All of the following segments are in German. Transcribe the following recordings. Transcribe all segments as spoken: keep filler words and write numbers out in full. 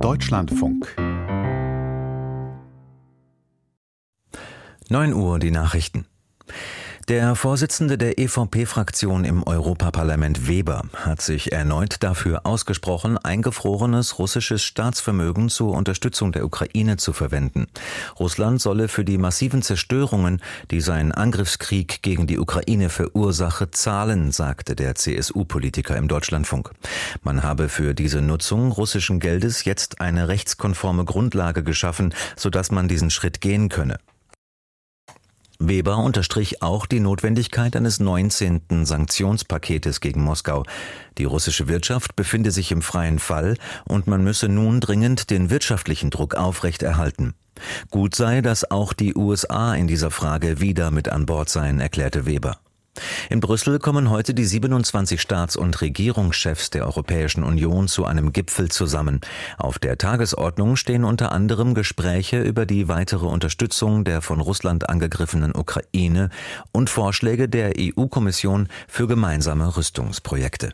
Deutschlandfunk. neun Uhr, die Nachrichten. Der Vorsitzende der E V P-Fraktion im Europaparlament Weber hat sich erneut dafür ausgesprochen, eingefrorenes russisches Staatsvermögen zur Unterstützung der Ukraine zu verwenden. Russland solle für die massiven Zerstörungen, die sein Angriffskrieg gegen die Ukraine verursache, zahlen, sagte der C S U-Politiker im Deutschlandfunk. Man habe für diese Nutzung russischen Geldes jetzt eine rechtskonforme Grundlage geschaffen, sodass man diesen Schritt gehen könne. Weber unterstrich auch die Notwendigkeit eines neunzehnten Sanktionspaketes gegen Moskau. Die russische Wirtschaft befinde sich im freien Fall und man müsse nun dringend den wirtschaftlichen Druck aufrechterhalten. Gut sei, dass auch die U S A in dieser Frage wieder mit an Bord seien, erklärte Weber. In Brüssel kommen heute die siebenundzwanzig Staats- und Regierungschefs der Europäischen Union zu einem Gipfel zusammen. Auf der Tagesordnung stehen unter anderem Gespräche über die weitere Unterstützung der von Russland angegriffenen Ukraine und Vorschläge der E U-Kommission für gemeinsame Rüstungsprojekte.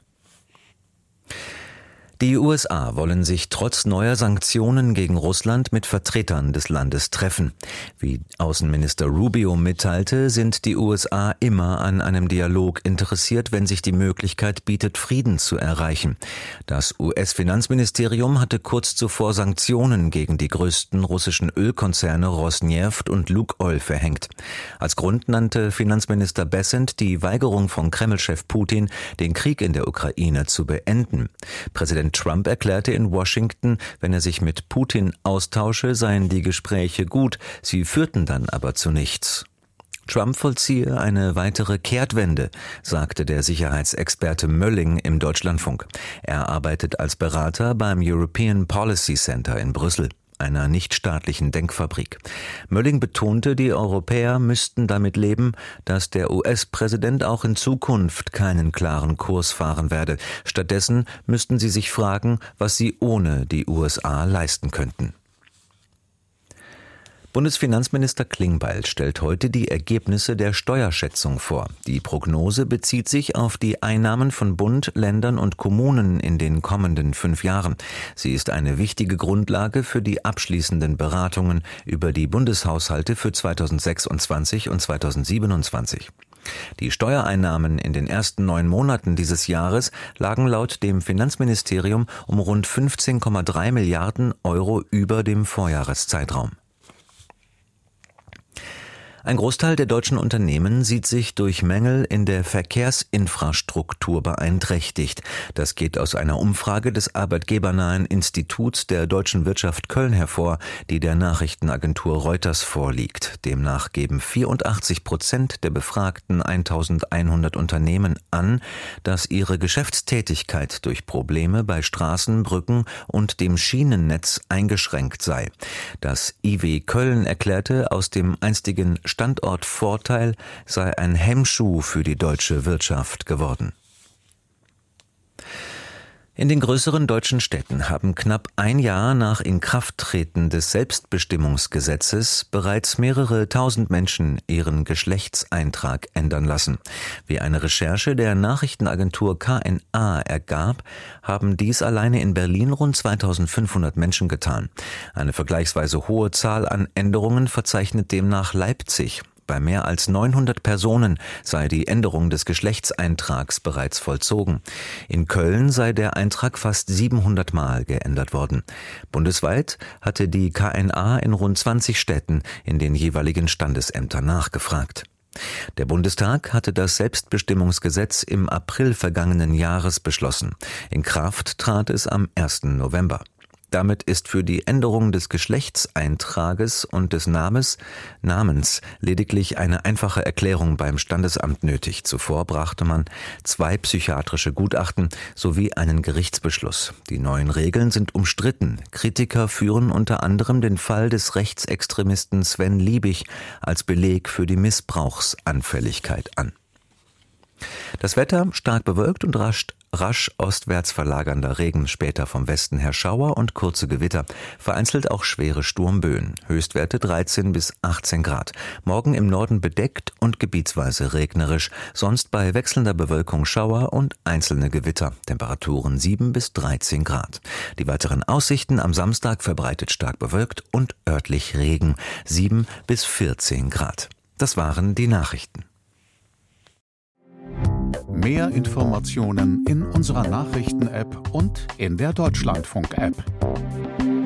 Die U S A wollen sich trotz neuer Sanktionen gegen Russland mit Vertretern des Landes treffen. Wie Außenminister Rubio mitteilte, sind die U S A immer an einem Dialog interessiert, wenn sich die Möglichkeit bietet, Frieden zu erreichen. Das U S-Finanzministerium hatte kurz zuvor Sanktionen gegen die größten russischen Ölkonzerne Rosneft und Lukoil verhängt. Als Grund nannte Finanzminister Bessent die Weigerung von Kreml-Chef Putin, den Krieg in der Ukraine zu beenden. Präsident Trump erklärte in Washington, wenn er sich mit Putin austausche, seien die Gespräche gut, sie führten dann aber zu nichts. Trump vollziehe eine weitere Kehrtwende, sagte der Sicherheitsexperte Mölling im Deutschlandfunk. Er arbeitet als Berater beim European Policy Center in Brüssel, einer nichtstaatlichen Denkfabrik. Mölling betonte, die Europäer müssten damit leben, dass der U S-Präsident auch in Zukunft keinen klaren Kurs fahren werde. Stattdessen müssten sie sich fragen, was sie ohne die U S A leisten könnten. Bundesfinanzminister Klingbeil stellt heute die Ergebnisse der Steuerschätzung vor. Die Prognose bezieht sich auf die Einnahmen von Bund, Ländern und Kommunen in den kommenden fünf Jahren. Sie ist eine wichtige Grundlage für die abschließenden Beratungen über die Bundeshaushalte für zweitausendsechsundzwanzig und zweitausendsiebenundzwanzig. Die Steuereinnahmen in den ersten neun Monaten dieses Jahres lagen laut dem Finanzministerium um rund fünfzehn Komma drei Milliarden Euro über dem Vorjahreszeitraum. Ein Großteil der deutschen Unternehmen sieht sich durch Mängel in der Verkehrsinfrastruktur beeinträchtigt. Das geht aus einer Umfrage des arbeitgebernahen Instituts der deutschen Wirtschaft Köln hervor, die der Nachrichtenagentur Reuters vorliegt. Demnach geben vierundachtzig Prozent der befragten eintausendeinhundert Unternehmen an, dass ihre Geschäftstätigkeit durch Probleme bei Straßen, Brücken und dem Schienennetz eingeschränkt sei. Das I W Köln erklärte, aus dem einstigen Standortvorteil sei ein Hemmschuh für die deutsche Wirtschaft geworden. In den größeren deutschen Städten haben knapp ein Jahr nach Inkrafttreten des Selbstbestimmungsgesetzes bereits mehrere tausend Menschen ihren Geschlechtseintrag ändern lassen. Wie eine Recherche der Nachrichtenagentur K N A ergab, haben dies alleine in Berlin rund zweitausendfünfhundert Menschen getan. Eine vergleichsweise hohe Zahl an Änderungen verzeichnet demnach Leipzig. Bei mehr als neunhundert Personen sei die Änderung des Geschlechtseintrags bereits vollzogen. In Köln sei der Eintrag fast siebenhundert Mal geändert worden. Bundesweit hatte die K N A in rund zwanzig Städten in den jeweiligen Standesämtern nachgefragt. Der Bundestag hatte das Selbstbestimmungsgesetz im April vergangenen Jahres beschlossen. In Kraft trat es am ersten November. Damit ist für die Änderung des Geschlechtseintrages und des Namens, Namens lediglich eine einfache Erklärung beim Standesamt nötig. Zuvor brachte man zwei psychiatrische Gutachten sowie einen Gerichtsbeschluss. Die neuen Regeln sind umstritten. Kritiker führen unter anderem den Fall des Rechtsextremisten Sven Liebig als Beleg für die Missbrauchsanfälligkeit an. Das Wetter stark bewölkt und rasch, rasch ostwärts verlagernder Regen, später vom Westen her Schauer und kurze Gewitter, vereinzelt auch schwere Sturmböen, Höchstwerte dreizehn bis achtzehn Grad. Morgen im Norden bedeckt und gebietsweise regnerisch, sonst bei wechselnder Bewölkung Schauer und einzelne Gewitter, Temperaturen sieben bis dreizehn Grad. Die weiteren Aussichten: am Samstag verbreitet stark bewölkt und örtlich Regen, sieben bis vierzehn Grad. Das waren die Nachrichten. Mehr Informationen in unserer Nachrichten-App und in der Deutschlandfunk-App.